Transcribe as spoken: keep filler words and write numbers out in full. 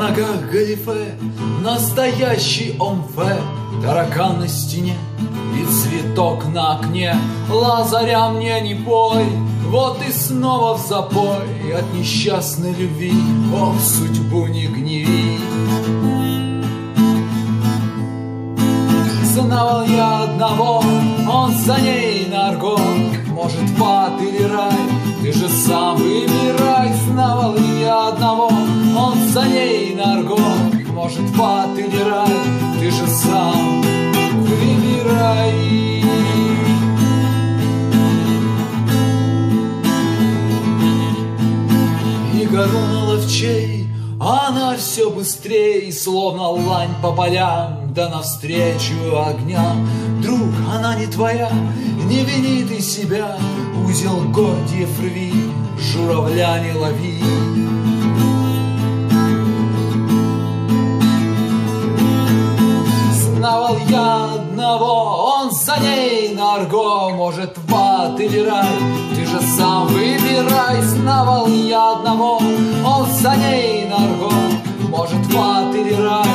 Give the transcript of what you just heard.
ногах галифе, настоящий омфе, таракан на стене и цветок на окне. Лазаря мне не пой, вот и снова в запой от несчастной любви. Ох, судьбу не гневи. Знавал я одного, он за ней на арго. Может, в ад или рай, ты же сам выбирай. Знавал я одного, он за ней на арго. Может, в ад или рай, ты же сам выбирай. И гору ловчей, она все быстрее, словно лань по полям, да навстречу огням. Друг, она не твоя, не вини ты себя, узел гордиев рви, журавля не лови. Знавал я одного, он за ней на арго. Может, в ад или рай, ты же сам выбирай. Знавал я одного, он за ней на арго. Может, в ад или рай,